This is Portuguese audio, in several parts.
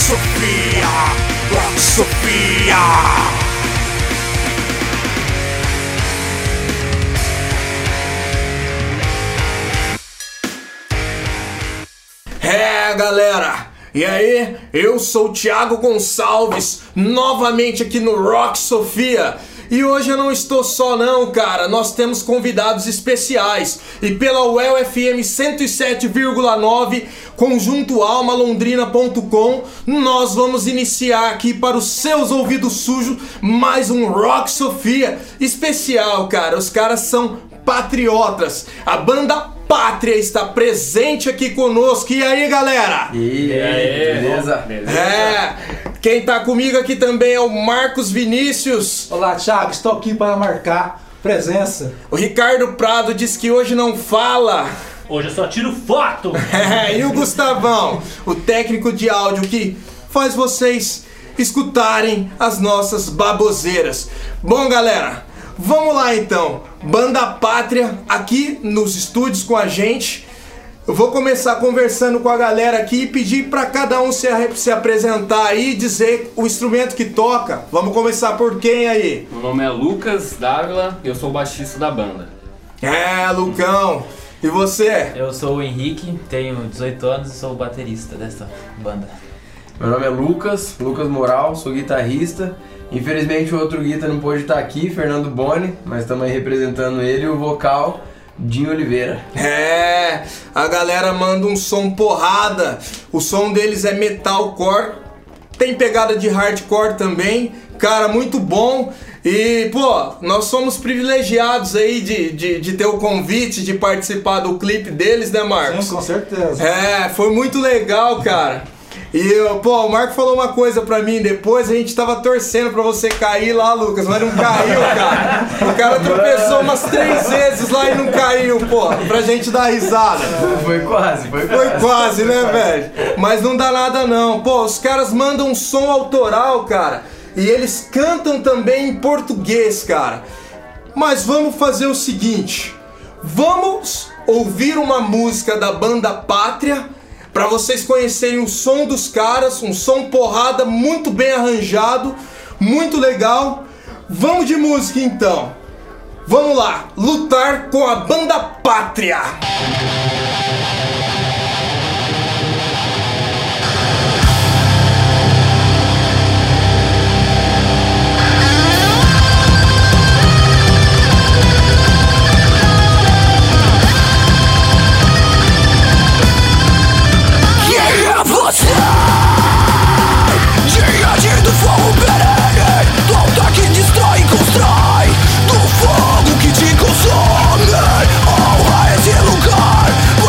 Sofia, Rock Sofia. Galera, e aí? Eu sou o Thiago Gonçalves, novamente aqui no Rock Sofia. E hoje eu não estou só não, cara, nós temos convidados especiais. E pela UEL FM 107,9, Conjunto Alma Londrina.com, nós vamos iniciar aqui para os seus ouvidos sujos mais um Rock Sofia especial, cara. Os caras são patriotas. A banda Pátria está presente aqui conosco. E aí, galera? E aí, beleza? Quem tá comigo aqui também é o Marcos Vinícius. Olá, Thiago, estou aqui para marcar presença. O Ricardo Prado diz que hoje não fala. Hoje eu só tiro foto. E o Gustavão, o técnico de áudio que faz vocês escutarem as nossas baboseiras. Bom, galera, vamos lá então. Banda Pátria aqui nos estúdios com a gente. Eu vou começar conversando com a galera aqui e pedir para cada um se apresentar aí e dizer o instrumento que toca. Vamos começar por quem aí? Meu nome é Lucas Dávila e eu sou o baixista da banda. Lucão. E você? Eu sou o Henrique, tenho 18 anos e sou o baterista dessa banda. Meu nome é Lucas Moral, sou guitarrista. Infelizmente o outro guitarrista não pôde estar aqui, Fernando Boni, mas estamos aí representando ele, o vocal, Dinho Oliveira. A galera manda um som porrada, o som deles é metalcore, tem pegada de hardcore também, cara, muito bom. E, pô, nós somos privilegiados aí de ter o convite de participar do clipe deles, né, Marcos? Sim, com certeza. Foi muito legal, cara. E, pô, o Marco falou uma coisa pra mim depois, a gente tava torcendo pra você cair lá, Lucas, mas não caiu, cara. O cara tropeçou umas 3 vezes lá e não caiu, pô, pra gente dar risada. Foi quase. Foi quase, né, velho? Mas não dá nada não. Pô, os caras mandam um som autoral, cara, e eles cantam também em português, cara. Mas vamos fazer o seguinte, vamos ouvir uma música da banda Pátria, pra vocês conhecerem o som dos caras, um som porrada, muito bem arranjado, muito legal. Vamos de música então. Vamos lá, lutar com a banda Pátria. Diante do fogo perene, do altar que destrói e constrói, do fogo que te consome. Honra esse lugar.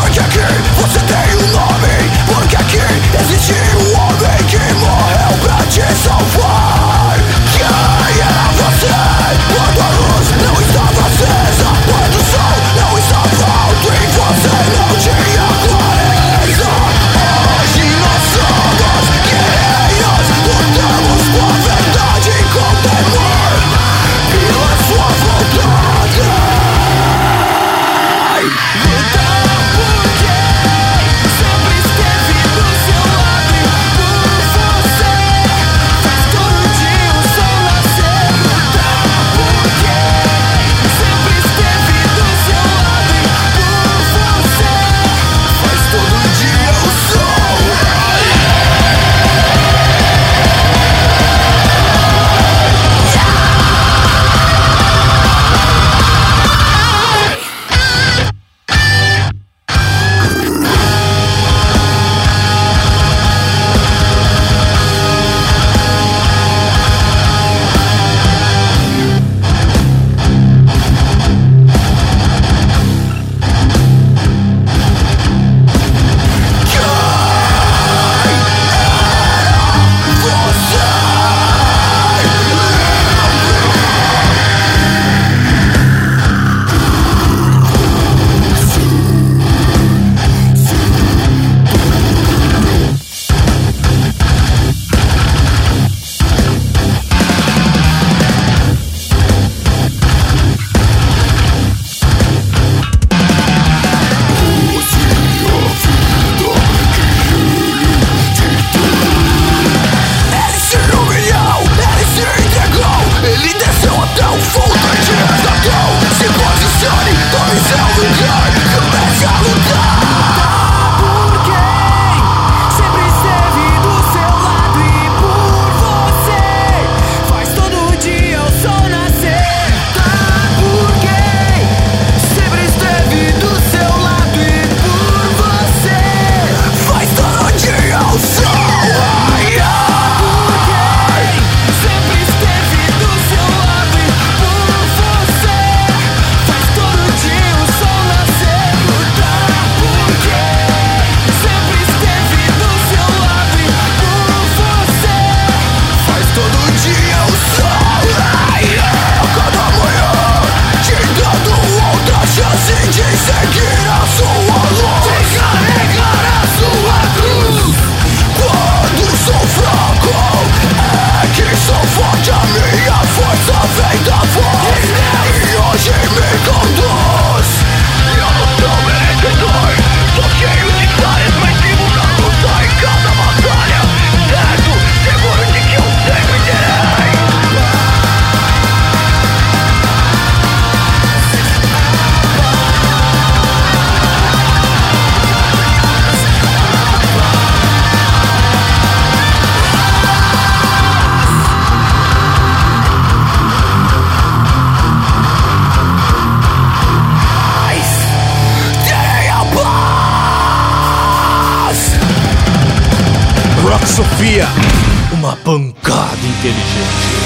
Rock Sofia, uma pancada inteligente.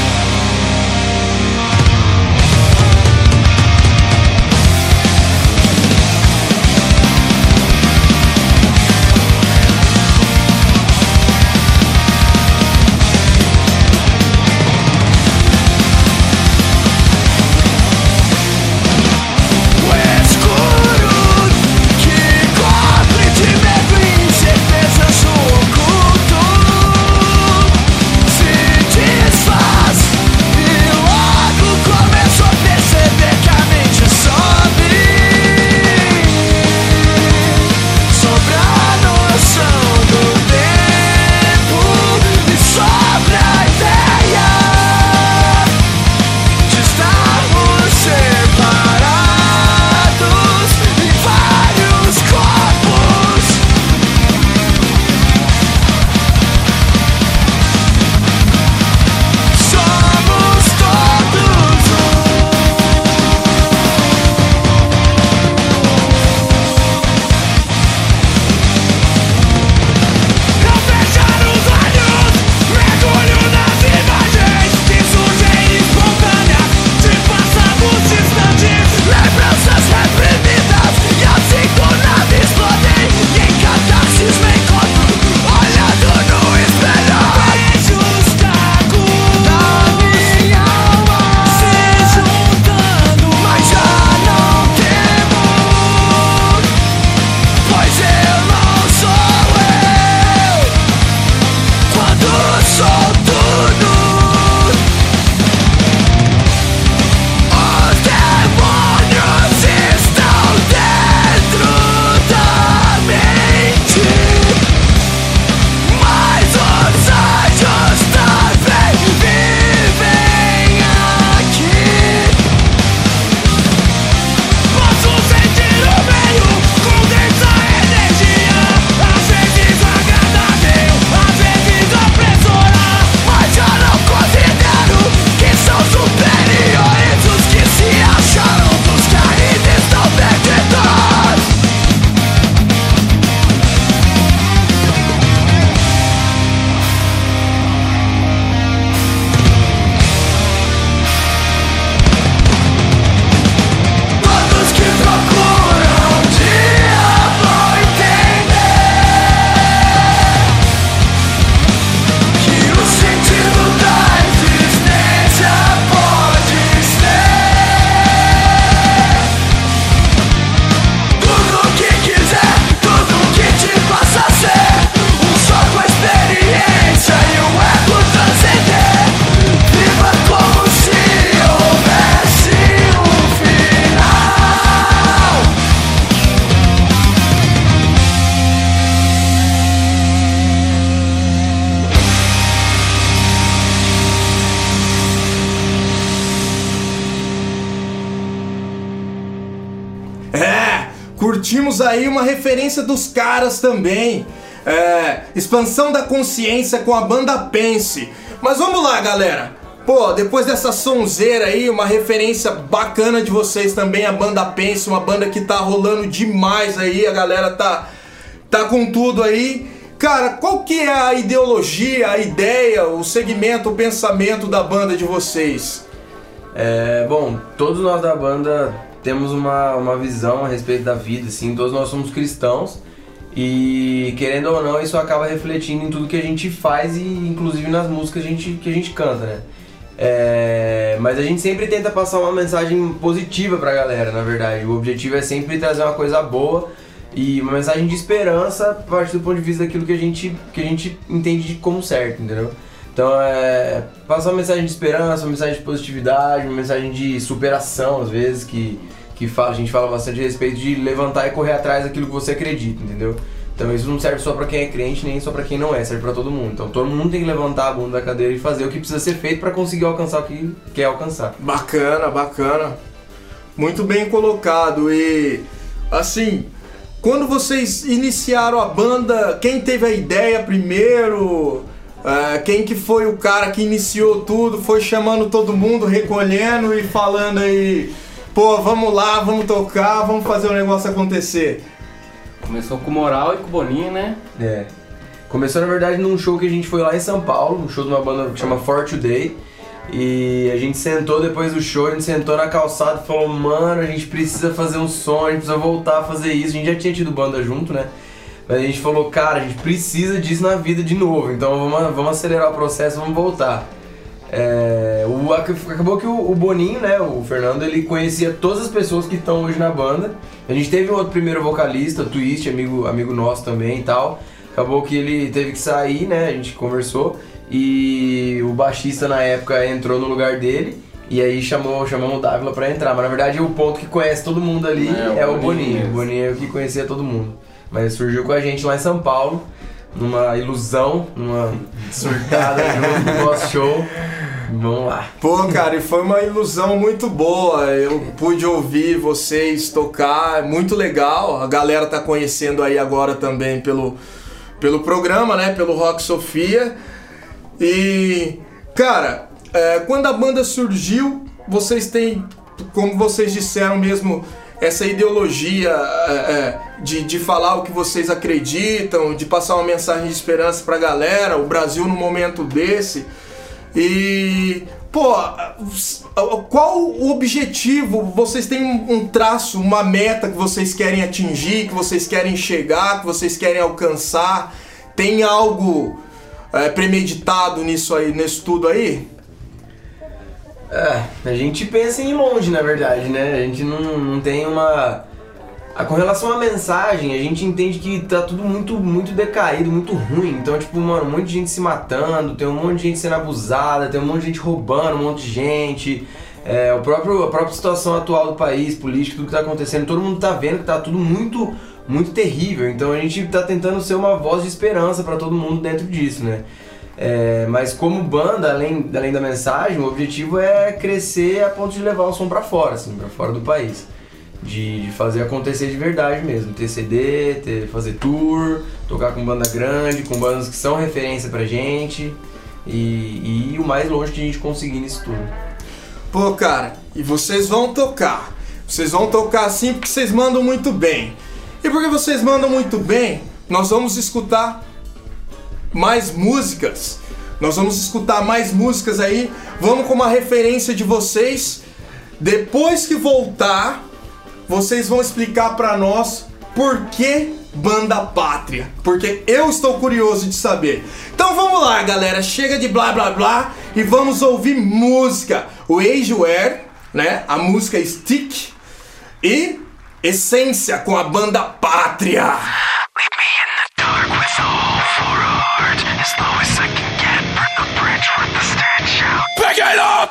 Curtimos aí uma referência dos caras também. Expansão da consciência com a banda Pense. Mas vamos lá, galera. Pô, depois dessa sonzeira aí, uma referência bacana de vocês também, a banda Pense, uma banda que tá rolando demais aí, a galera tá com tudo aí. Cara, qual que é a ideologia, a ideia, o segmento, o pensamento da banda de vocês? Bom, todos nós da banda temos uma visão a respeito da vida, assim, todos nós somos cristãos e, querendo ou não, isso acaba refletindo em tudo que a gente faz e, inclusive, nas músicas que a gente canta, né? Mas a gente sempre tenta passar uma mensagem positiva pra galera, na verdade. O objetivo é sempre trazer uma coisa boa e uma mensagem de esperança a partir do ponto de vista daquilo que a gente entende como certo, entendeu? Então passar uma mensagem de esperança, uma mensagem de positividade, uma mensagem de superação, às vezes, que a gente fala bastante a respeito de levantar e correr atrás daquilo que você acredita, entendeu? Então isso não serve só pra quem é crente, nem só pra quem não é, serve pra todo mundo. Então todo mundo tem que levantar a bunda da cadeira e fazer o que precisa ser feito pra conseguir alcançar o que quer alcançar. Bacana, bacana. Muito bem colocado. E, assim, quando vocês iniciaram a banda, quem teve a ideia primeiro? Quem que foi o cara que iniciou tudo? Foi chamando todo mundo, recolhendo e falando aí, pô, vamos lá, vamos tocar, vamos fazer o negócio acontecer. Começou com o Moral e com o Boninho, né? Começou, na verdade, num show que a gente foi lá em São Paulo, um show de uma banda que chama For Today. E a gente sentou depois do show, a gente sentou na calçada e falou, mano, a gente precisa fazer um som, a gente precisa voltar a fazer isso. A gente já tinha tido banda junto, né? Mas a gente falou, cara, a gente precisa disso na vida de novo, então vamos acelerar o processo, vamos voltar. Acabou que o Boninho, né, o Fernando, ele conhecia todas as pessoas que estão hoje na banda. A gente teve um outro primeiro vocalista, o Twist, amigo nosso também e tal. Acabou que ele teve que sair, né, a gente conversou. E o baixista na época entrou no lugar dele. E aí chamamos o Dávila pra entrar. Mas na verdade o ponto que conhece todo mundo ali é o Boninho. O Boninho é o que conhecia todo mundo. Mas surgiu com a gente lá em São Paulo, numa ilusão, numa surtada junto no nosso show. Vamos lá. Pô, cara, e foi uma ilusão muito boa. Eu pude ouvir vocês tocar, muito legal. A galera tá conhecendo aí agora também pelo programa, né? Pelo Rock Sofia. E, cara, quando a banda surgiu, vocês têm, como vocês disseram mesmo, essa ideologia de falar o que vocês acreditam, de passar uma mensagem de esperança pra galera, o Brasil num momento desse. E, pô, qual o objetivo? Vocês têm um traço, uma meta que vocês querem atingir, que vocês querem chegar, que vocês querem alcançar? Tem algo premeditado nisso tudo aí? A gente pensa em ir longe, na verdade, né? A gente não tem uma... Com relação à mensagem, a gente entende que tá tudo muito decaído, muito ruim. Então, tipo, mano, um monte de gente se matando, tem um monte de gente sendo abusada, tem um monte de gente roubando, um monte de gente. A própria situação atual do país, política, tudo que tá acontecendo, todo mundo tá vendo que tá tudo muito terrível. Então a gente tá tentando ser uma voz de esperança pra todo mundo dentro disso, né? Mas como banda, além da mensagem, o objetivo é crescer a ponto de levar o som pra fora, assim, pra fora do país. De fazer acontecer de verdade mesmo, ter CD, fazer tour, tocar com banda grande, com bandas que são referência pra gente e ir o mais longe que a gente conseguir nisso tudo. Pô, cara, e vocês vão tocar assim porque vocês mandam muito bem. E porque vocês mandam muito bem, nós vamos escutar mais músicas. Nós vamos escutar mais músicas aí. Vamos com uma referência de vocês. Depois que voltar, vocês vão explicar pra nós por que Banda Pátria. Porque eu estou curioso de saber. Então vamos lá, galera. Chega de blá blá blá e vamos ouvir música. O Ageware, né? A música Stick e Essência com a Banda Pátria. Pick it up!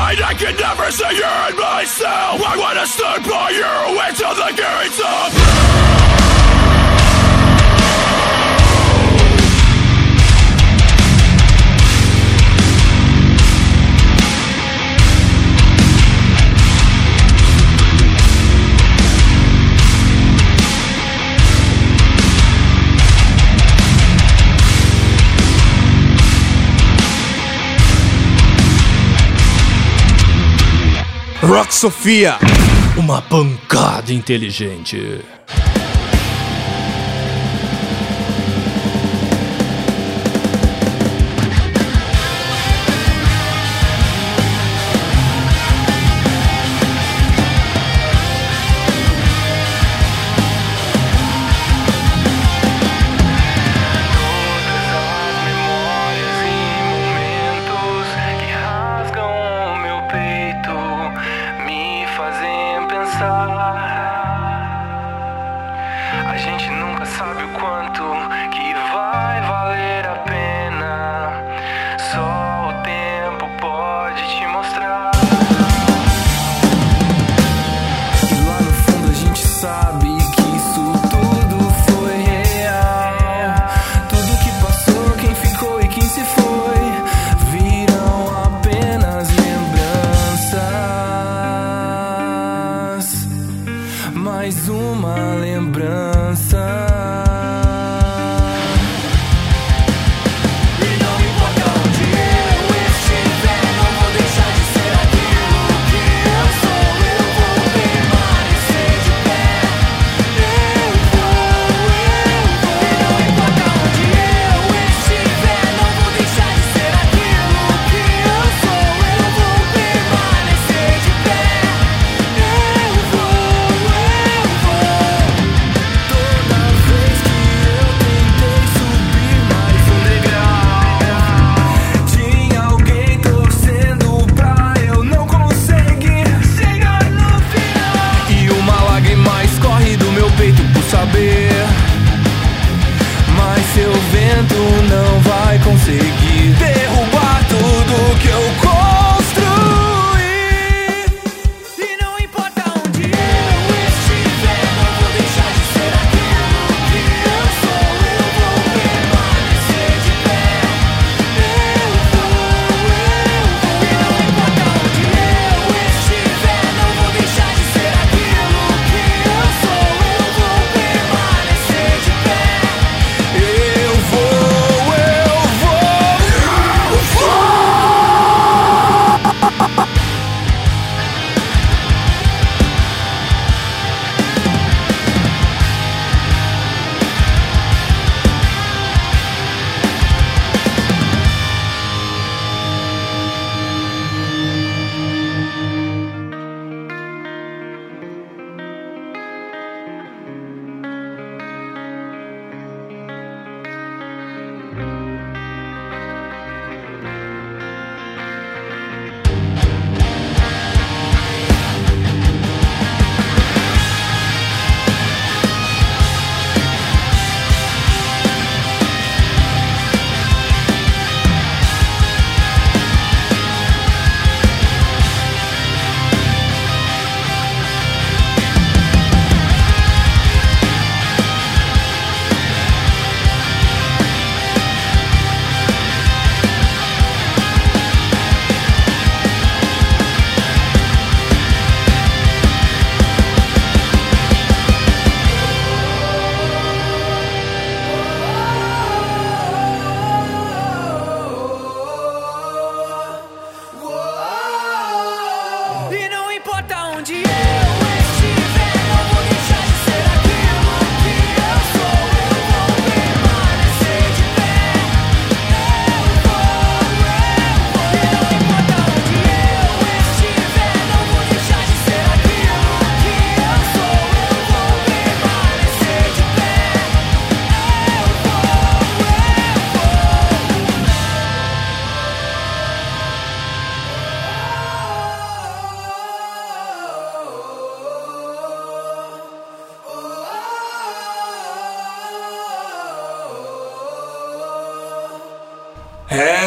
blind, I can never see you in myself. I wanna stand by you until the gates of Rock Sofia, uma pancada inteligente.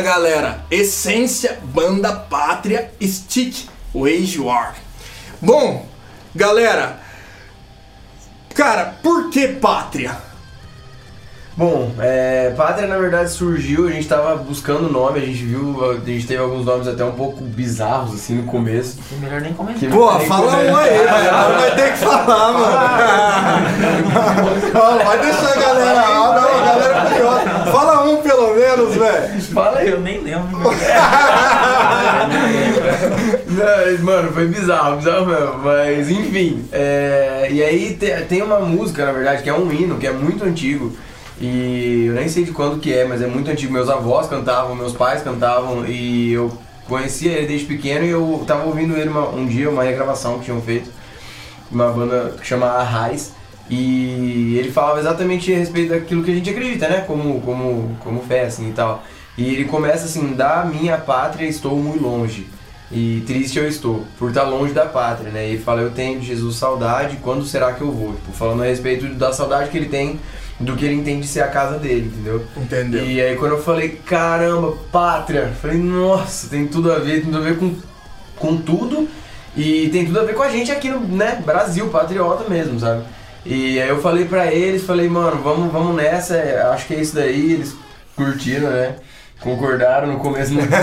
galera? Essência, Banda Pátria, Stick, Wage War. Bom, galera, cara, por que Pátria? Bom, Pátria na verdade surgiu, a gente tava buscando nome, a gente teve alguns nomes até um pouco bizarros assim no começo. Melhor nem comentar. Pô, fala um aí, mano. Vai ter que falar, mano. Não, vai deixar a galera. Não, a galera é curiosa. Fala um pelo menos, velho. Fala aí, eu nem lembro. Não, mano, foi bizarro mesmo, mas enfim. E aí tem uma música, na verdade, que é um hino, que é muito antigo. E eu nem sei de quando que é, mas é muito antigo. Meus avós cantavam, meus pais cantavam e eu conhecia ele desde pequeno e eu tava ouvindo ele um dia, uma regravação que tinham feito, uma banda que chama Arraiz, e ele falava exatamente a respeito daquilo que a gente acredita, né, como fé, assim, e tal. E ele começa assim: da minha pátria estou muito longe, e triste eu estou, por estar longe da pátria, né, e ele fala: eu tenho de Jesus saudade, quando será que eu vou? Tipo, falando a respeito da saudade que ele tem do que ele entende ser a casa dele, entendeu? Entendeu. E aí quando eu falei, caramba, pátria, falei, nossa, tem tudo a ver com tudo, e tem tudo a ver com a gente aqui no, né, Brasil, patriota mesmo, sabe? E aí eu falei pra eles, mano, vamos nessa, acho que é isso daí, eles curtiram, né? Concordaram no começo, não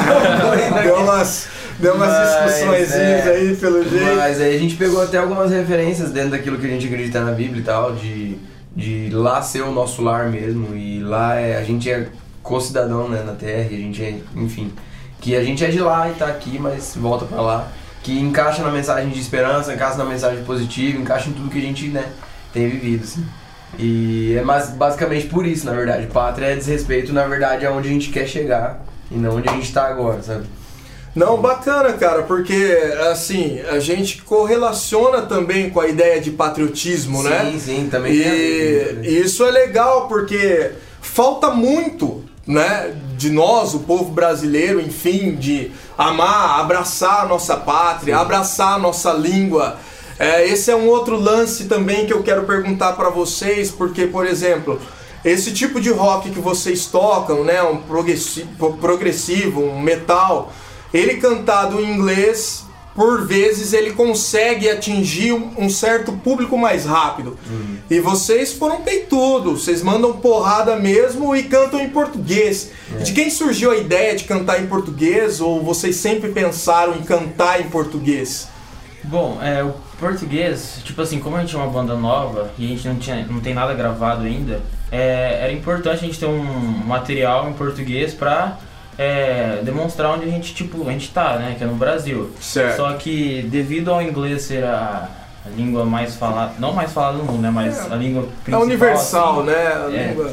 Deu umas discussõezinhas aí, pelo jeito. Mas aí a gente pegou até algumas referências dentro daquilo que a gente acredita na Bíblia e tal, de lá ser o nosso lar mesmo, e lá a gente é co-cidadão, né, na terra, e a gente é, enfim, que a gente é de lá e tá aqui, mas volta pra lá, que encaixa na mensagem de esperança, encaixa na mensagem positiva, encaixa em tudo que a gente, né, tem vivido, assim. E é basicamente por isso, na verdade, pátria é desrespeito, na verdade, aonde a gente quer chegar, e não onde a gente tá agora, sabe? Não, bacana, cara, porque, assim, a gente correlaciona também com a ideia de patriotismo, sim, né? Sim, também. E isso é legal, porque falta muito, né, de nós, o povo brasileiro, enfim, de amar, abraçar a nossa pátria, sim, abraçar a nossa língua. Esse é um outro lance também que eu quero perguntar pra vocês, porque, por exemplo, esse tipo de rock que vocês tocam, né, um progressivo, um metal, ele cantado em inglês, por vezes ele consegue atingir um certo público mais rápido. E vocês foram peitudos, vocês mandam porrada mesmo e cantam em português. De quem surgiu a ideia de cantar em português, ou vocês sempre pensaram em cantar em português? Bom, o português, tipo assim, como a gente é uma banda nova e a gente não tem nada gravado ainda, era importante a gente ter um material em português pra demonstrar onde a gente tá, né, que é no Brasil. Certo. Só que devido ao inglês ser a língua mais falada, não mais falada do mundo, né, mas a língua principal. É universal, assim, né? A língua...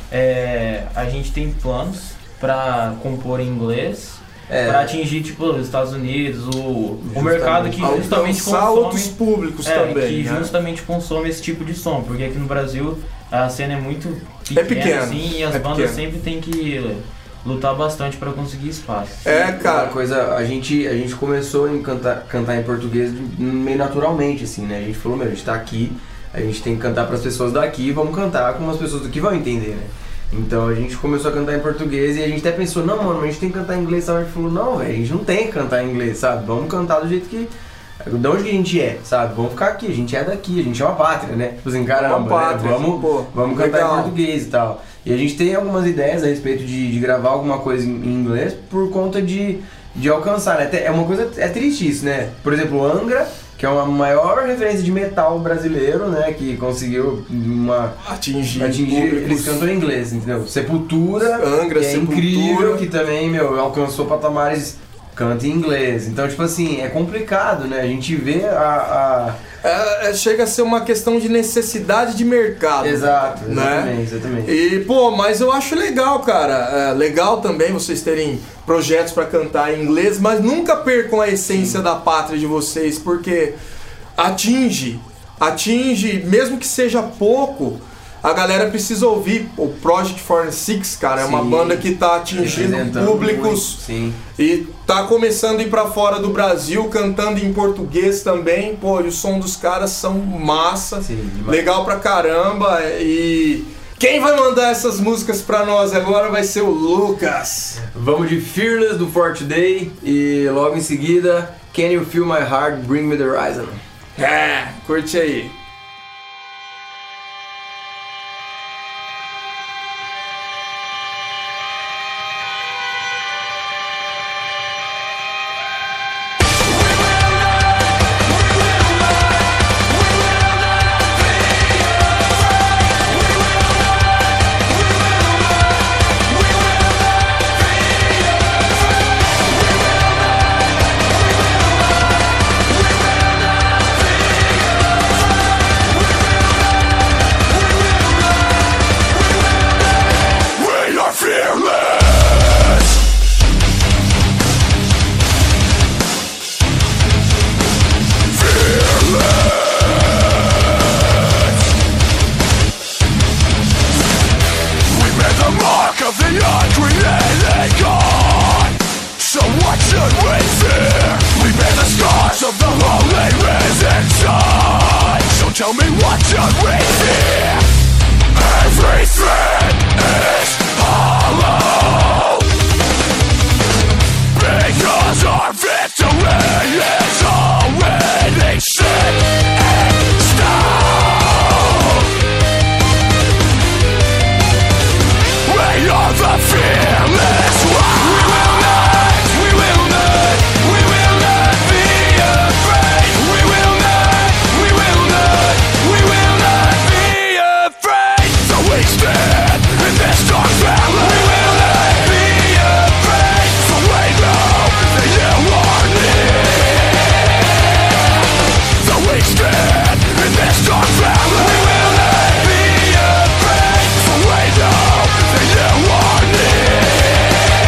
a gente tem planos pra compor em inglês, pra atingir tipo os Estados Unidos, o mercado que justamente consome outros públicos também, que né? justamente consome esse tipo de som, porque aqui no Brasil a cena é muito pequena, assim, e as bandas sempre tem que lutar bastante para conseguir espaço. Cara, coisa, a gente começou a cantar em português meio naturalmente, assim, né? A gente falou, a gente tá aqui, a gente tem que cantar para as pessoas daqui, vamos cantar como as pessoas daqui vão entender, né? Então a gente começou a cantar em português e a gente até pensou, não, mano, a gente tem que cantar em inglês, sabe? A gente falou, não, velho, a gente não tem que cantar em inglês, sabe? Vamos cantar do jeito que... de onde que a gente é, sabe? Vamos ficar aqui, a gente é daqui, a gente é uma pátria, né? Tipo assim, caramba, né? Vamos cantar em português e tal. E a gente tem algumas ideias a respeito de gravar alguma coisa em inglês por conta de alcançar, né? É uma coisa, é triste isso, né? Por exemplo, Angra, que é uma maior referência de metal brasileiro, né? Que conseguiu atingir eles cantam em inglês, entendeu? Sepultura, Angra, que é incrível, que também, alcançou patamares, canta em inglês. Então, tipo assim, é complicado, né? A gente vê chega a ser uma questão de necessidade de mercado. Exato, né? Exatamente. E, mas eu acho legal, cara. Legal também vocês terem projetos pra cantar em inglês, mas nunca percam a essência da pátria de vocês, porque atinge, mesmo que seja pouco, a galera precisa ouvir. O Project 46, cara, é uma banda que tá atingindo públicos e tá começando a ir pra fora do Brasil, cantando em português também. E o som dos caras são massa, legal pra caramba. E Quem vai mandar essas músicas pra nós agora vai ser o Lucas. Vamos de Fearless do For Today e logo em seguida Can You Feel My Heart, Bring Me The Horizon. Curte aí. Tell me what should we fear? Everything is hollow, because our victory is already set in stone. We are the fearless ones. We will not be afraid. We will not be afraid. So we stand in this dark valley. We will not be afraid. So we know that you are near. So we stand in this dark valley. We will not be afraid. So we know that you are near.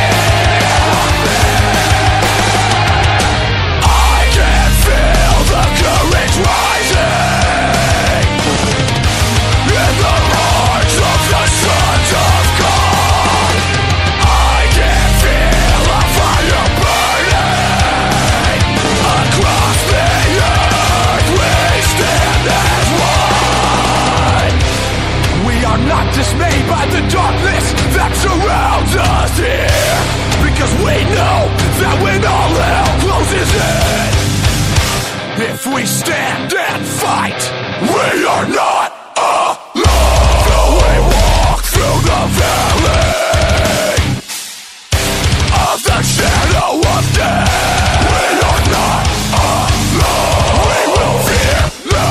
I can feel the courage rising in the hearts of the sons of God. I can feel a fire burning across the earth. We stand as one. We are not dismayed by the darkness that surrounds us here, because we know that when all hell closes in, if we stand and fight, we are not alone. Though we walk through the valley of the shadow of death, we are not alone. We will fear no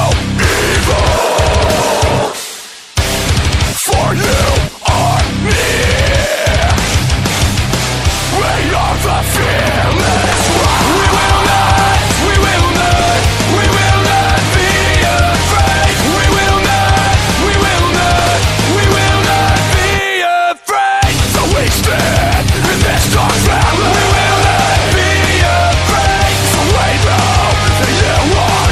evil, for you are near. We are the fearless ones. We will not be afraid. We will not be afraid. So we stand in this dark valley. We will not be afraid. So we know that you are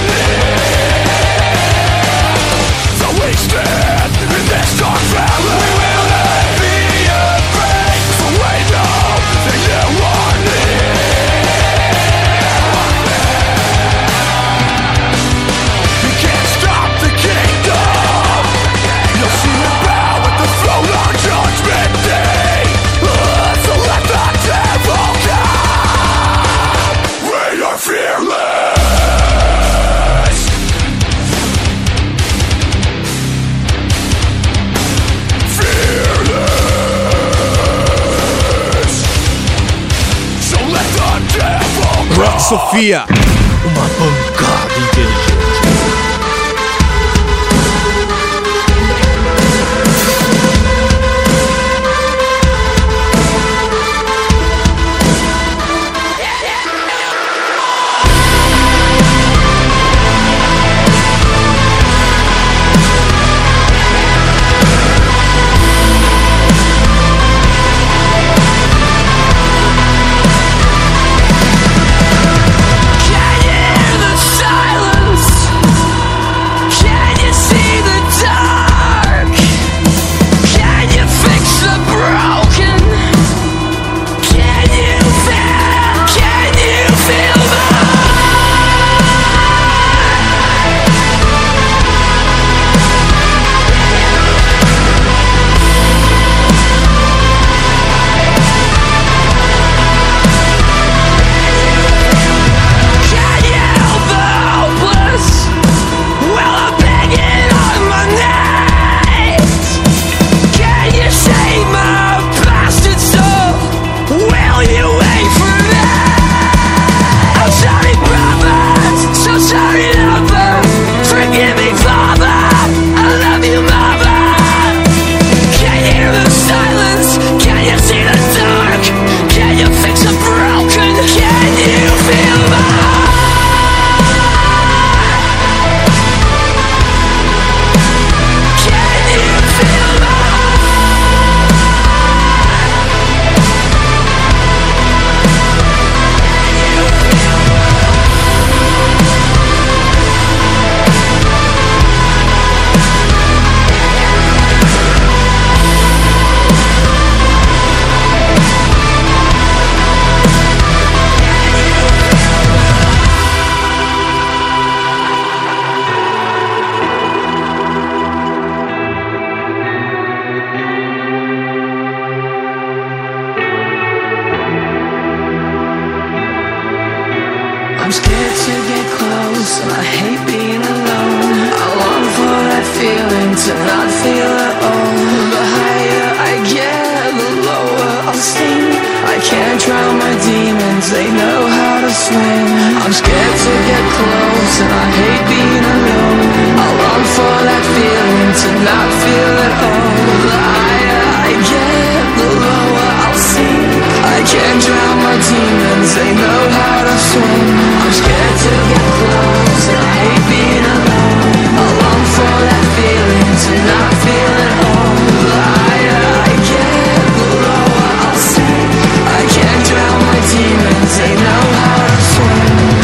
near. So we stand in this dark valley. We will not be afraid. So we know that you are near. You can't stop the kingdom. You'll see him bow at the throne on Judgment Day. So let the devil come. We are fearless. Fearless. So let the devil come. Rock Sofia, uma pancada inteligente. Can you hear the silence? I'm scared to get close and I hate being alone. I long for that feeling to not feel at all. The higher I get, the lower I'll sink. I can't drown my demons, they know how to swim. I'm scared to get close and I hate being alone. I long for that feeling to not feel at all. The higher I get, the lower I'll sink. I can't drown my demons, they know how to swim. I'm scared to get close and I hate being alone. I long for that feeling to not feel at all. The higher I get, the lower I'll sink. I can't drown my demons, they know how to swim.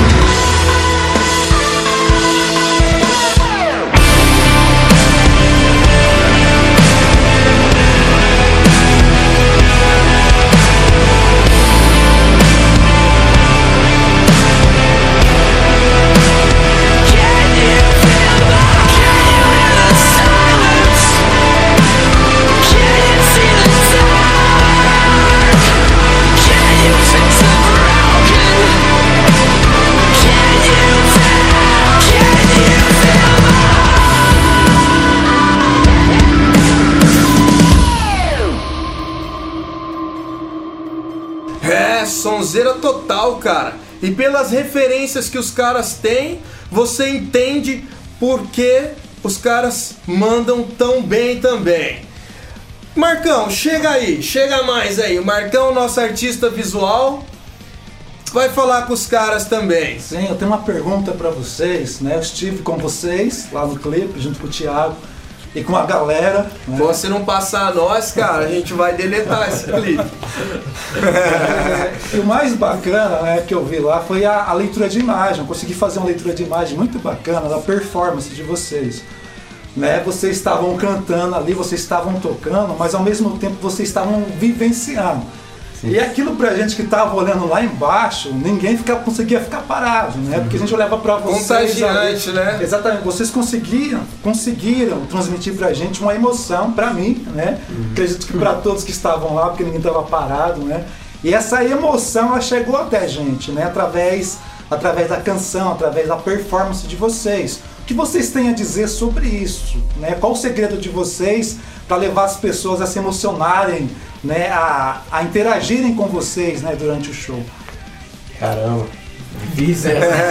Sonzeira total, cara. E pelas referências que os caras têm, você entende por que os caras mandam tão bem também. Marcão, chega aí, chega mais aí. O Marcão, nosso artista visual, vai falar com os caras também. Sim, eu tenho uma pergunta pra vocês, né? Eu estive com vocês lá no clipe, junto com o Thiago e com a galera, né? Se não passar a nós, cara, a gente vai deletar esse clipe. E o mais bacana, né, que eu vi lá foi a leitura de imagem. Eu consegui fazer uma leitura de imagem muito bacana da performance de vocês. Né? Vocês estavam cantando ali, vocês estavam tocando, mas ao mesmo tempo vocês estavam vivenciando. Sim. E aquilo pra gente que tava olhando lá embaixo, ninguém conseguia ficar parado, né? Porque a gente olhava pra vocês. Contagiante, né? Exatamente, vocês conseguiram transmitir pra gente uma emoção, pra mim, né? Acredito que pra todos que estavam lá, porque ninguém tava parado, né? E essa emoção, ela chegou até a gente, né? Através da canção, através da performance de vocês. O que vocês têm a dizer sobre isso, né? Qual o segredo de vocês para levar as pessoas a se emocionarem, né, a interagirem com vocês, né, durante o show? Caramba, difícil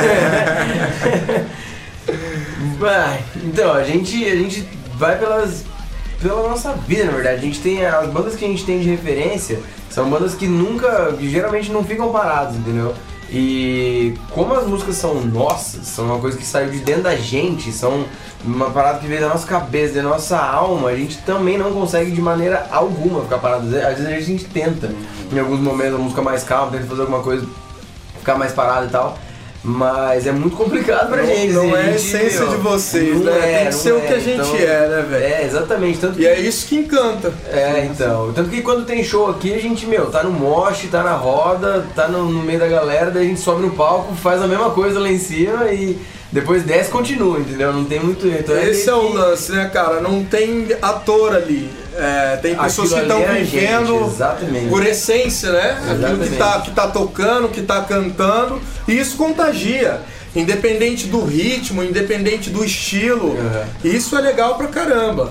Então, a gente vai pela nossa vida, na verdade. A gente tem as bandas que a gente tem de referência, são bandas que geralmente não ficam paradas, entendeu? E como as músicas são nossas, são uma coisa que saiu de dentro da gente, são uma parada que veio da nossa cabeça, da nossa alma, a gente também não consegue de maneira alguma ficar parado. Às vezes a gente tenta, em alguns momentos, a música mais calma, tenta fazer alguma coisa, ficar mais parado e tal, mas é muito complicado pra gente. Não é a essência de vocês, né? Tem que ser o que a gente então, né, velho? É, exatamente. Tanto e é isso que encanta. É, então. Tanto que quando tem show aqui, a gente, tá no mosh, tá na roda, tá no meio da galera, daí a gente sobe no palco, faz a mesma coisa lá em cima e depois desce e continua, entendeu? Não tem muito... Então esse é o lance, né, cara? Não tem ator ali. Tem pessoas que estão vivendo por essência, né? Aquilo que tá tocando, que tá cantando, e isso contagia. Independente do ritmo, independente do estilo. Isso é legal pra caramba.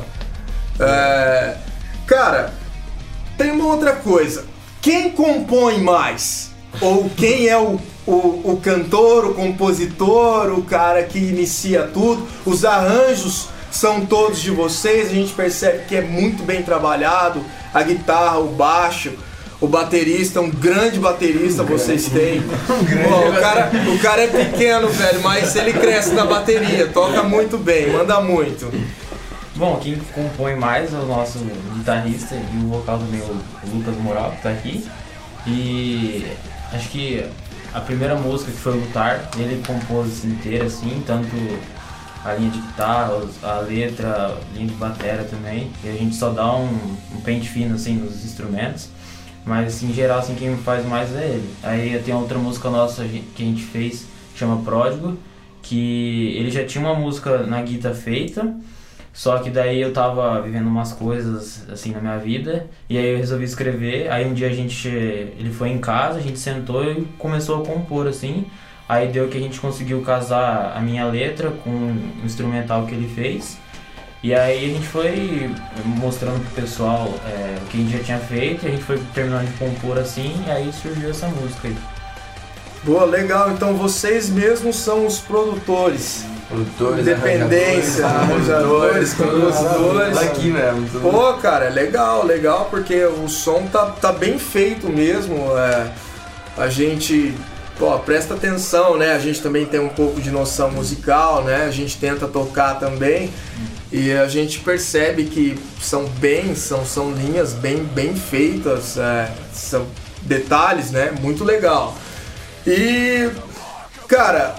Cara, tem uma outra coisa. Quem compõe mais? Ou quem é o cantor, o compositor, o cara que inicia tudo? Os arranjos são todos de vocês, a gente percebe que é muito bem trabalhado, a guitarra, o baixo, o baterista, um grande baterista vocês têm. O cara é pequeno, velho, mas ele cresce na bateria, toca muito bem, manda muito. Bom, quem compõe mais é o nosso guitarrista e o vocal também, o Lucas Moral, que tá aqui. E acho que a primeira música, que foi o Lutar, ele compôs inteira assim, tanto a linha de guitarra, a letra, a linha de batera também, e a gente só dá um pente fino assim nos instrumentos, mas assim, em geral assim, quem faz mais é ele. Aí tem outra música nossa que a gente fez, que chama Pródigo, que ele já tinha uma música na guitarra feita, só que daí eu tava vivendo umas coisas assim na minha vida, e aí eu resolvi escrever. Aí um dia ele foi em casa, a gente sentou e começou a compor assim Aí deu que a gente conseguiu casar a minha letra com o instrumental que ele fez. E aí a gente foi mostrando pro pessoal o que a gente já tinha feito, e a gente foi terminando de compor assim, e aí surgiu essa música aí. Boa, legal. Então vocês mesmos são os produtores. Produtores, Independência, arranjadores, compositores. Aqui mesmo. Pô, cara, é legal, porque o som tá bem feito mesmo. A gente, pô, presta atenção, né? A gente também tem um pouco de noção musical, né? A gente tenta tocar também. E a gente percebe que são linhas bem feitas, são detalhes, né? Muito legal. E, cara,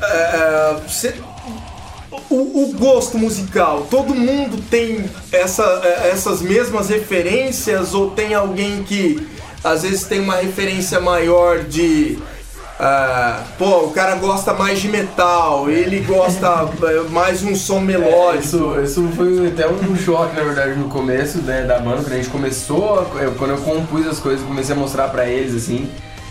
o gosto musical, todo mundo tem essas mesmas referências, ou tem alguém que às vezes tem uma referência maior de... o cara gosta mais de metal, ele gosta mais de um som melódico. Isso foi até um choque, na verdade, no começo, né, da banda, quando a gente começou, quando eu compus as coisas, comecei a mostrar pra eles, assim.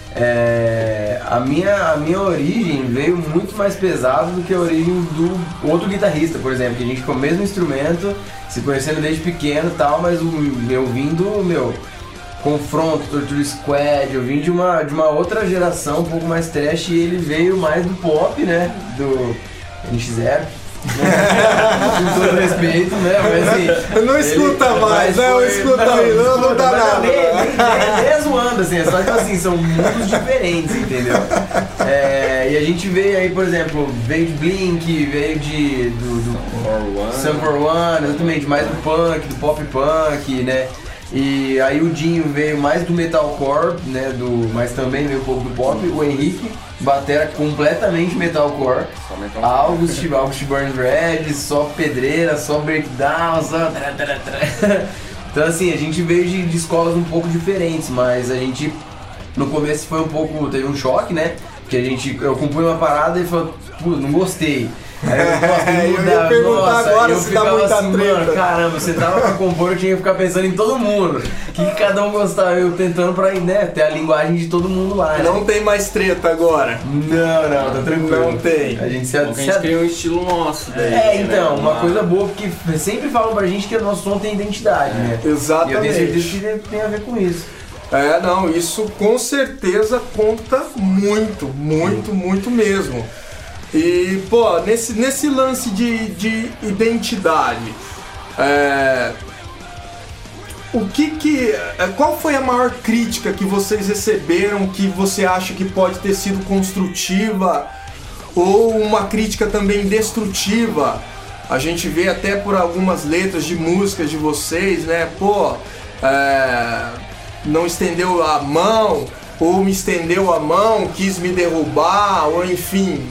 A minha origem veio muito mais pesado do que a origem do outro guitarrista, por exemplo, que a gente com o mesmo instrumento, se conhecendo desde pequeno e tal, mas eu vim do Confronto, Torture Squad, eu vim de uma outra geração, um pouco mais trash, e ele veio mais do pop, né, do NX0. Com todo respeito, né, mas assim... Não escuta mais, né, não escuta aí, não dá nada. Nem é zoando, assim, é só que assim, são mundos diferentes, entendeu? E a gente veio aí, por exemplo, veio de Blink, veio do Sum 41, exatamente, mais do punk, do pop punk, né? E aí o Dinho veio mais do metalcore, né, mas também veio um pouco do pop. O Henrique, batera completamente metalcore. August Burns Red, só pedreira, só breakdown, só... Então assim, a gente veio de escolas um pouco diferentes, mas a gente no começo teve um choque, né? Porque eu compus uma parada e falei, não gostei. Aí eu ia perguntar agora se dá muita assim, treta. Mano, caramba, você tava pra compor, eu tinha que ficar pensando em todo mundo. O que cada um gostava, eu tentando pra, né, ter a linguagem de todo mundo lá, né? Não tem mais treta agora. Não, tá tranquilo. Não tem. A gente a gente criou um estilo nosso daí. Então, uma coisa boa, porque sempre falam pra gente que o nosso som tem identidade, né? Exatamente. E eu tenho certeza que tem a ver com isso. Não, isso com certeza conta muito mesmo. E, pô, nesse lance de identidade, qual foi a maior crítica que vocês receberam que você acha que pode ter sido construtiva ou uma crítica também destrutiva? A gente vê até por algumas letras de músicas de vocês, né? Pô, não estendeu a mão, ou me estendeu a mão, quis me derrubar, ou enfim...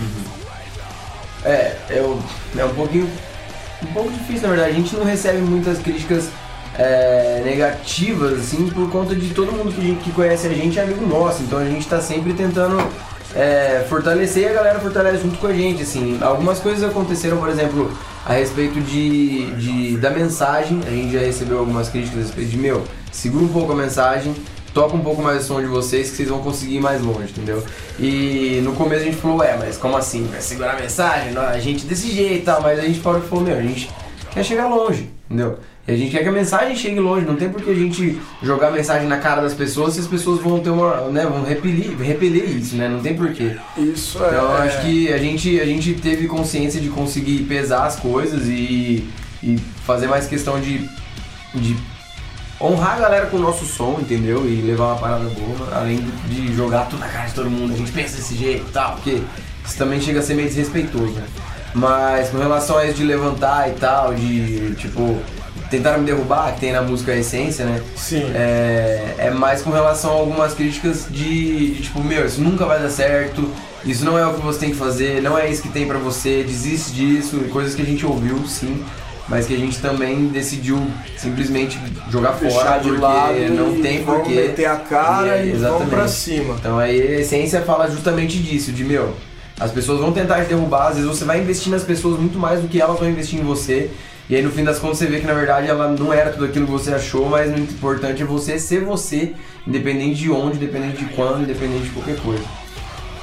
É um pouco difícil, na verdade. A gente não recebe muitas críticas negativas, assim, por conta de todo mundo que conhece a gente é amigo nosso. Então a gente tá sempre tentando fortalecer, e a galera fortalece junto com a gente, assim. Algumas coisas aconteceram, por exemplo, a respeito da mensagem. A gente já recebeu algumas críticas a respeito de, segura um pouco a mensagem, toca um pouco mais o som de vocês que vocês vão conseguir ir mais longe, entendeu? E no começo a gente falou, mas como assim? Vai segurar a mensagem? A gente desse jeito e tal, mas a gente parou e falou, a gente quer chegar longe, entendeu? E a gente quer que a mensagem chegue longe, não tem por que a gente jogar a mensagem na cara das pessoas se as pessoas vão ter vão repelir isso, né? Não tem porquê. Isso Então acho que a gente teve consciência de conseguir pesar as coisas e fazer mais questão de honrar a galera com o nosso som, entendeu? E levar uma parada boa, além de jogar tudo na cara de todo mundo, a gente pensa desse jeito e tal, porque isso também chega a ser meio desrespeitoso, né? Mas com relação a isso de levantar e tal, de tipo, tentar me derrubar, que tem na música a essência, né? Sim. É mais com relação a algumas críticas de tipo, isso nunca vai dar certo, isso não é o que você tem que fazer, não é isso que tem pra você, desiste disso, coisas que a gente ouviu, sim. Mas que a gente também decidiu simplesmente jogar fora, de porque lado, não tem porquê. Meter a cara e vamos pra cima. Então aí a essência fala justamente disso, de as pessoas vão tentar te derrubar, às vezes você vai investir nas pessoas muito mais do que elas vão investir em você. E aí no fim das contas você vê que na verdade ela não era tudo aquilo que você achou, mas o importante é você ser você, independente de onde, independente de quando, independente de qualquer coisa.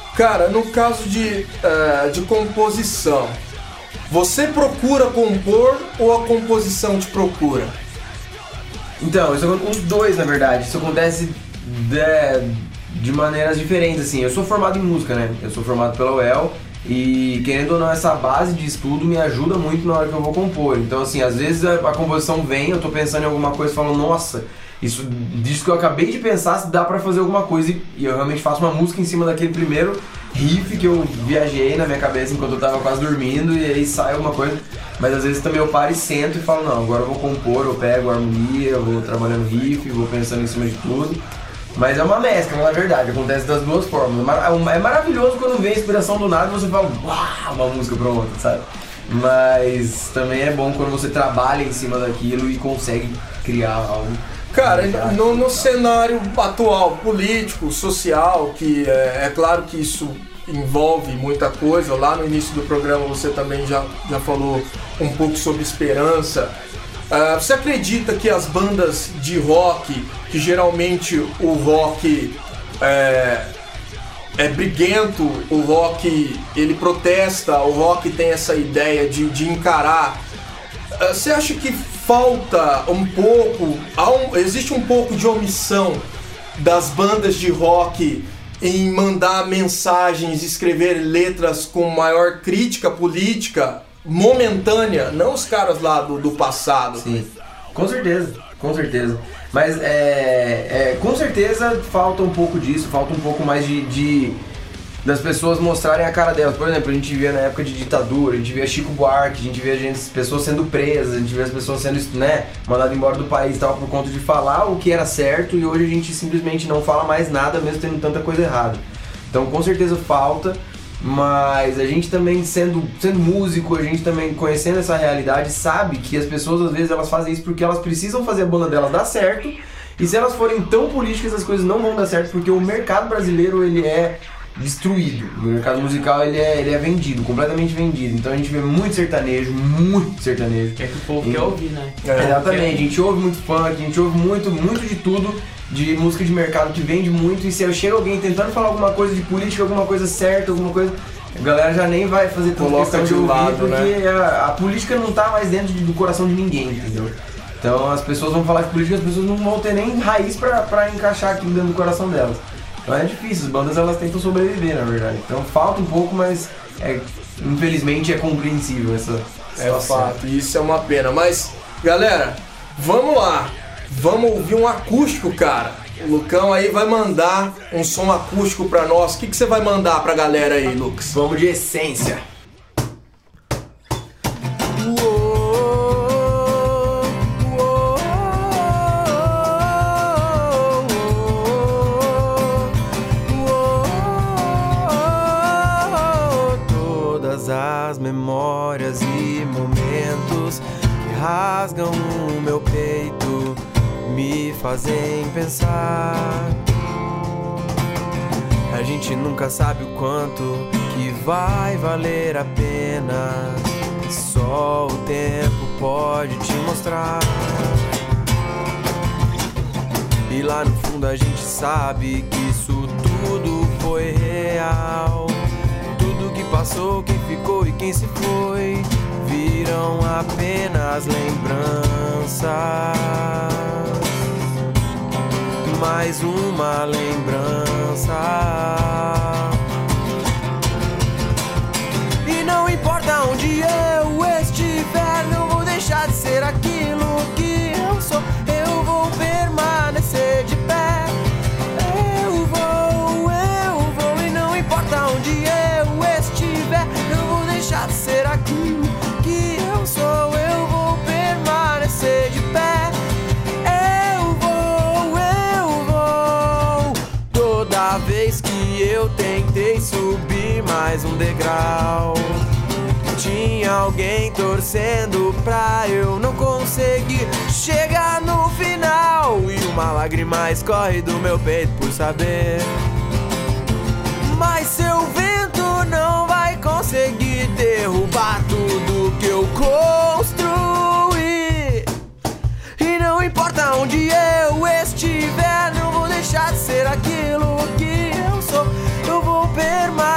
Cara, no caso de composição, você procura compor ou a composição te procura? Então, os dois, na verdade. Isso acontece de maneiras diferentes, assim. Eu sou formado em música, né? Eu sou formado pela UEL e, querendo ou não, essa base de estudo me ajuda muito na hora que eu vou compor. Então, assim, às vezes a composição vem, eu tô pensando em alguma coisa e falo, nossa, disso que eu acabei de pensar, se dá pra fazer alguma coisa, e eu realmente faço uma música em cima daquele primeiro riff que eu viajei na minha cabeça enquanto eu tava quase dormindo, e aí sai alguma coisa. Mas às vezes também eu paro e sento e falo, não, agora eu vou compor, eu pego a harmonia, eu vou trabalhando riff, vou pensando em cima de tudo. Mas é uma mescla, na verdade, acontece das duas formas. É maravilhoso quando vem a inspiração do nada e você fala, uau, uma música pronta, sabe? Mas também é bom quando você trabalha em cima daquilo e consegue criar algo. Cara, no cenário atual, político, social, que é claro que isso envolve muita coisa. Lá no início do programa você também já falou um pouco sobre esperança. Você acredita que as bandas de rock, que geralmente o rock é briguento, o rock ele protesta, o rock tem essa ideia de encarar, você acha que falta um pouco, existe um pouco de omissão das bandas de rock em mandar mensagens, escrever letras com maior crítica política momentânea, não os caras lá do passado? Sim, com certeza. Mas com certeza falta um pouco disso, falta um pouco mais das pessoas mostrarem a cara delas. Por exemplo, a gente via na época de ditadura, a gente via Chico Buarque, a gente via pessoas sendo presas, a gente via as pessoas sendo, mandadas embora do país e tal, por conta de falar o que era certo, e hoje a gente simplesmente não fala mais nada, mesmo tendo tanta coisa errada. Então com certeza falta, mas a gente também sendo músico, a gente também conhecendo essa realidade, sabe que as pessoas às vezes elas fazem isso porque elas precisam fazer a banda delas dar certo, e se elas forem tão políticas as coisas não vão dar certo, porque o mercado brasileiro ele é destruído, o mercado musical ele é vendido, completamente vendido. Então a gente vê muito sertanejo. Que é que o povo quer ouvir, né? Exatamente, a gente ouve muito funk, a gente ouve muito de tudo, de música de mercado que vende muito, e se chega alguém tentando falar alguma coisa de política, alguma coisa certa, alguma coisa, a galera já nem vai fazer tanta questão de ouvir, lado, porque né? a política não tá mais dentro do coração de ninguém, entendeu? Então as pessoas vão falar de política, as pessoas não vão ter nem raiz pra encaixar aquilo dentro do coração delas. Então é difícil, as bandas elas tentam sobreviver, na verdade. Então falta um pouco, mas infelizmente é compreensível essa situação. É fato, isso é uma pena. Mas, galera, vamos lá. Vamos ouvir um acústico, cara. O Lucão aí vai mandar um som acústico pra nós. O que você vai mandar pra galera aí, Lucas? Vamos de Essência. As memórias e momentos que rasgam o meu peito me fazem pensar. A gente nunca sabe o quanto que vai valer a pena, só o tempo pode te mostrar. E lá no fundo a gente sabe que isso tudo foi real. Tudo que passou, quem ficou e quem se foi, viram apenas lembranças. Mais uma lembrança. E não importa onde eu estiver, não vou deixar de ser aquilo que eu sou. Eu vou permanecer de pé. Eu vou, e não importa onde eu estiver, não vou deixar de ser aquilo que eu sou. Eu vou permanecer de pé. Eu vou. Toda vez que eu tentei subir mais um degrau, tinha alguém torcendo pra eu não conseguir chegar no final. E uma lágrima escorre do meu peito por saber, mas seu vento não vai conseguir derrubar tudo que eu construí. E não importa onde eu estiver, não vou deixar de ser aquilo que eu sou. Eu vou permanecer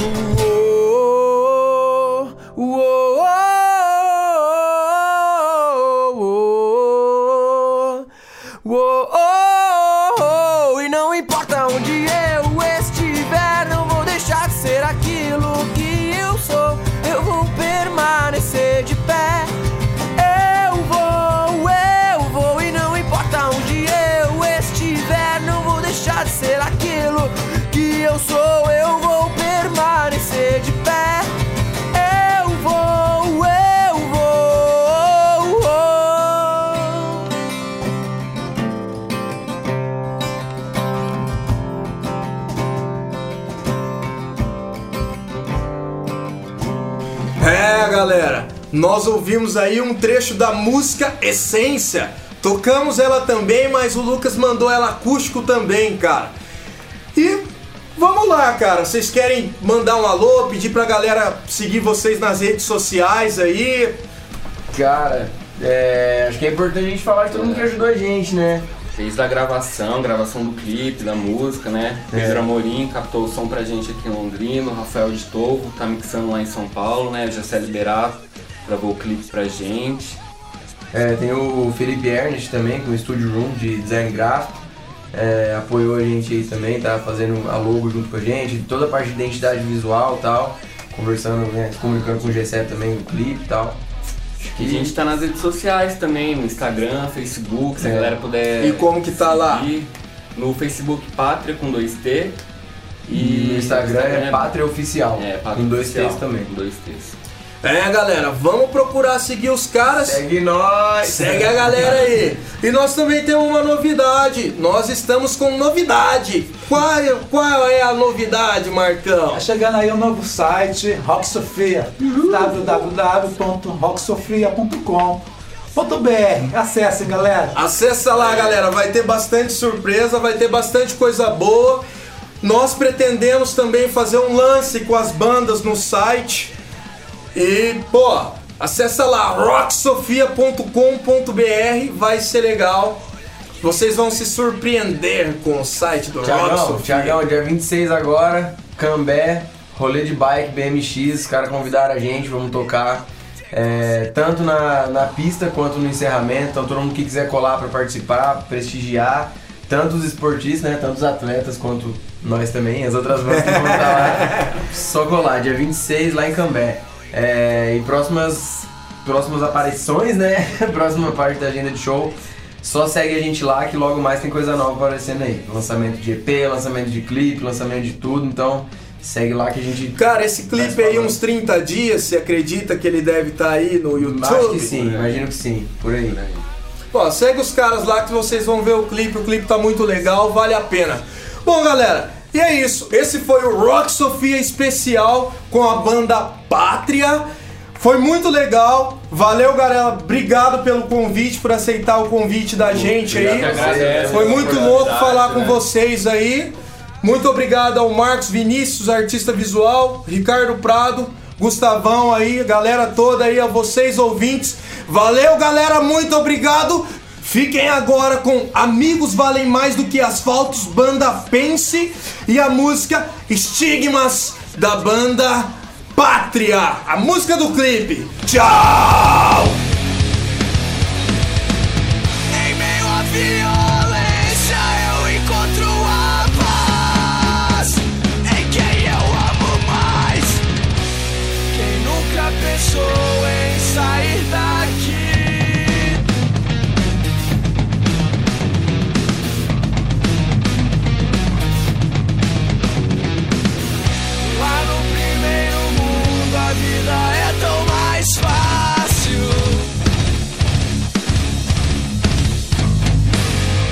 E não importa onde eu estiver, não vou deixar de ser aquilo que eu sou. Eu vou permanecer de pé. Eu vou, e não importa onde eu estiver, não vou deixar de ser aquilo que eu sou. Eu vou permanecer de pé. Eu vou, eu vou. É, galera, nós ouvimos aí um trecho da música Essência. Tocamos ela também, mas o Lucas mandou ela acústico também, cara. E vamos lá, cara. Vocês querem mandar um alô, pedir pra galera seguir vocês nas redes sociais aí? Cara, acho que é importante a gente falar de todo mundo que ajudou a gente, né? Desde a gravação do clipe, da música, né? Pedro Amorim captou o som pra gente aqui em Londrina, o Rafael de Tovo tá mixando lá em São Paulo, né? O Jacé Liberato gravou o clipe pra gente. Tem o Felipe Ernest também, com o Studio Room de design gráfico. Apoiou a gente aí também, tá fazendo a logo junto com a gente, toda a parte de identidade visual e tal, conversando, né, se comunicando com o Gessé também no clipe e tal. E a gente tá nas redes sociais também, no Instagram, Facebook, se a galera puder. E como que tá lá? No Facebook Pátria com 2T. E no Instagram é Pátria Oficial, Pátria com 2 Oficial, T's também. Com 2 T's. Galera, vamos procurar seguir os caras. Segue nós! Segue a galera aí. E nós também temos uma novidade. Nós estamos com novidade. Qual é a novidade, Marcão? Tá chegando aí um novo site, Rock Sofia. www.rocksofia.com.br. Acesse, galera. Acessa lá, galera. Vai ter bastante surpresa, vai ter bastante coisa boa. Nós pretendemos também fazer um lance com as bandas no site. E, acessa lá, rocksofia.com.br, vai ser legal. Vocês vão se surpreender com o site do Rock Sofia. Thiagão, dia 26 agora, Cambé, rolê de bike, BMX, os caras convidaram a gente, vamos tocar tanto na pista quanto no encerramento. Então todo mundo que quiser colar pra participar, prestigiar, tanto os esportistas, né, tanto os atletas quanto nós também, as outras bandas que vão estar lá, só colar, dia 26 lá em Cambé. E próximas aparições, né? Próxima parte da agenda de show. Só segue a gente lá que logo mais tem coisa nova aparecendo aí. Lançamento de EP, lançamento de clipe, lançamento de tudo. Então segue lá que a gente... Cara, esse clipe aí, uns 30 dias, você acredita que ele deve estar aí no YouTube? Acho que sim, imagino que sim, por aí. Segue os caras lá que vocês vão ver o clipe tá muito legal, vale a pena. Bom, galera, e é isso. Esse foi o Rock Sofia especial com a banda Pátria. Foi muito legal. Valeu, galera. Obrigado pelo convite, por aceitar o convite da gente aí. Foi muito louco falar com vocês aí. Muito obrigado ao Marcos Vinícius, artista visual, Ricardo Prado, Gustavão aí, galera toda aí, a vocês ouvintes. Valeu, galera. Muito obrigado. Fiquem agora com Amigos Valem Mais do que Asfaltos, banda Pense, e a música Estigmas da banda Pátria, a música do clipe. Tchau! Em meio à violência eu encontro a paz em quem eu amo mais. Quem nunca pensou em sair daqui? A vida é tão mais fácil.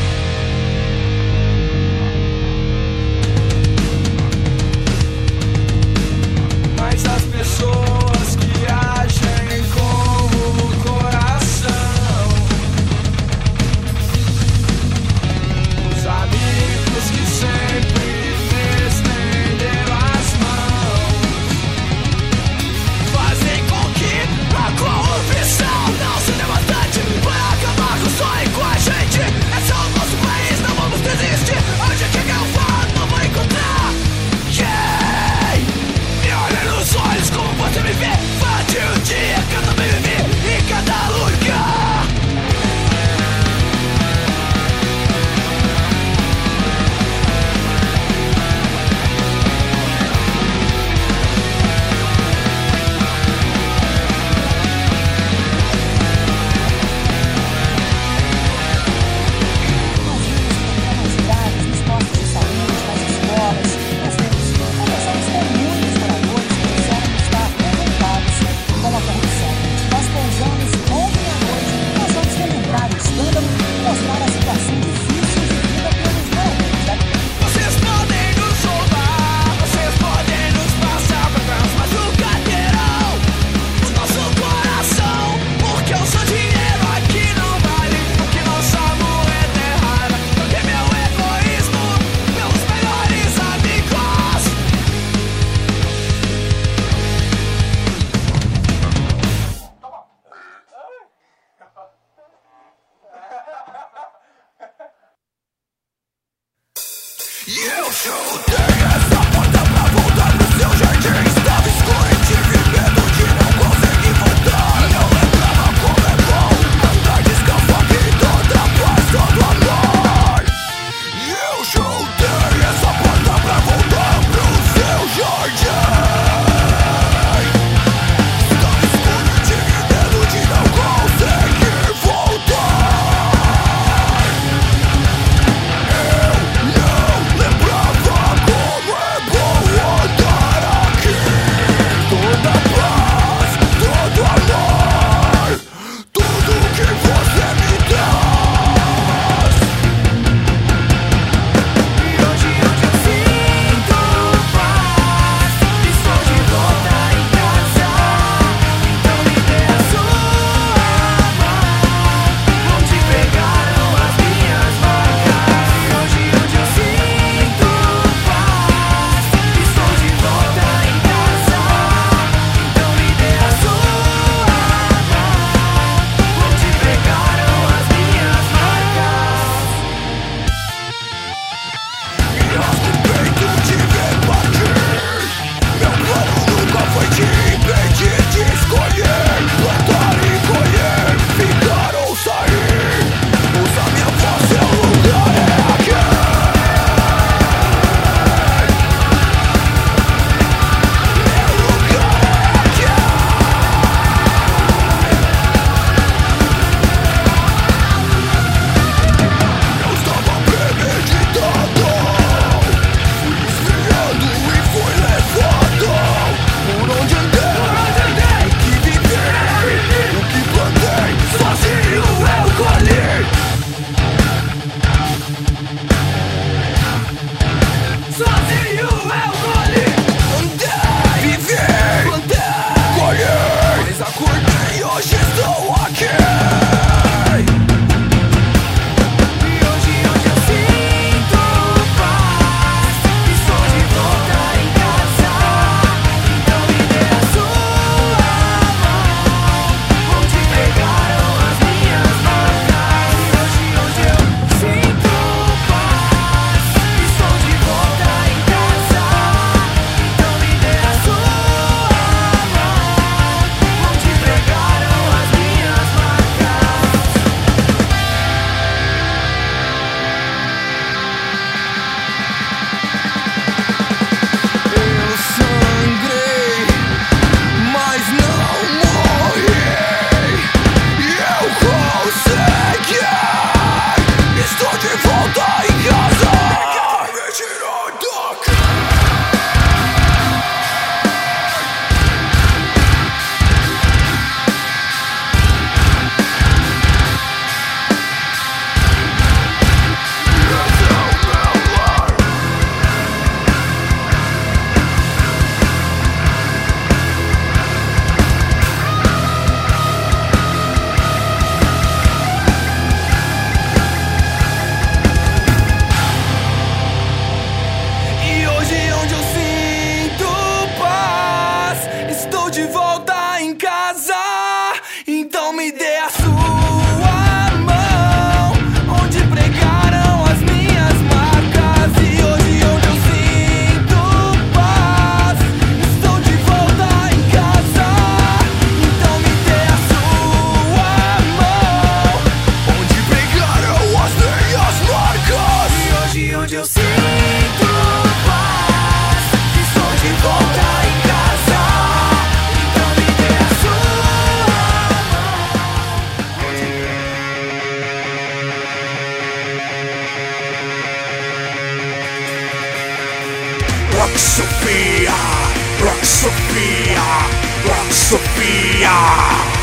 Rock Sofia, Rock Sofia.